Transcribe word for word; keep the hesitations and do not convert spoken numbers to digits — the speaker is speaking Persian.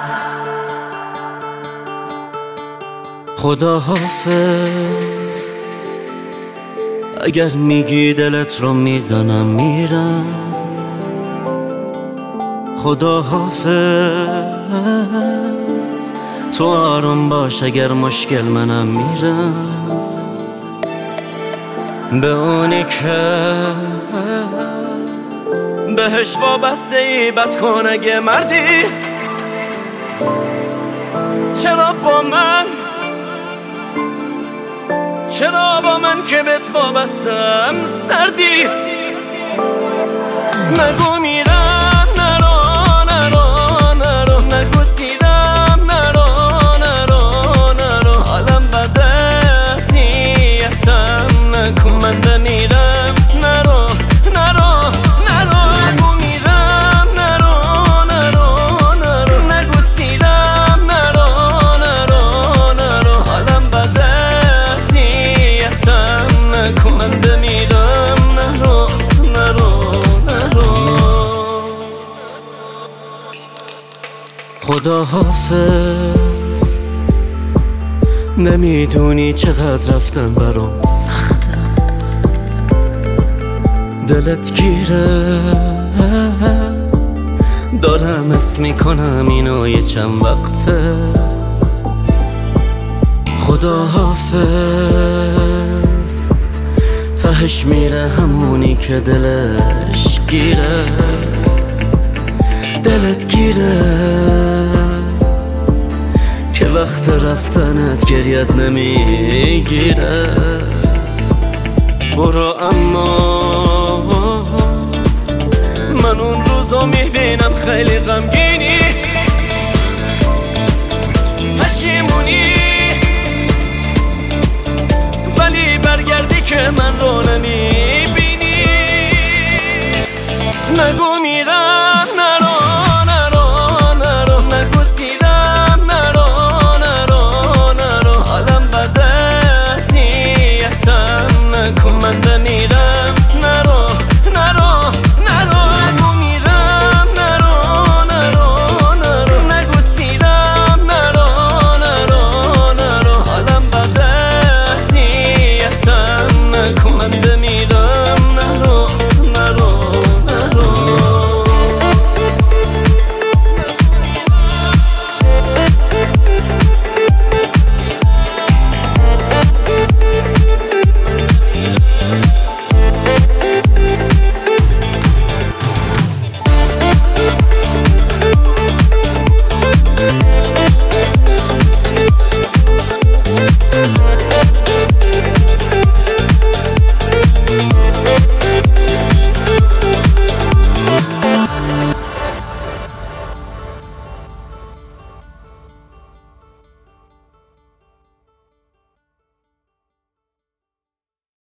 خدا حافظ، اگر میگی دلت رو میزنم میرم. خدا حافظ، تو آروم باش اگر مشکل منم میرم. به اونی که بهش وابسته ای بد کن اگه مردی. چرا با من چرا با من که بهت وابستم سردی؟ نگو میرم نرو نرو نرو، نگو سیدم نرو نرو نرو، حالم بده اذیتم نکن، من بمیرم نرو نرو نرو. نگو میرم نرو نرو نرو، نگو سیدم نرو نرو نرو، حالم بده اذیتم نکن، من بمیرم نرو نرو نرو. خدا حافظ، نمیدونی چقدر رفتن برام سخته. دلت گیره دارم اسم میکنم اینو یه چند وقته. خدا حافظ، تهش میره همونی که دلش گیره. دلت گیره که وقت رفتنت گریت نمیگیره. برو اما من اون روزو میبینم خیلی غمگینی، پشیمونی، ولی برگردی که من رو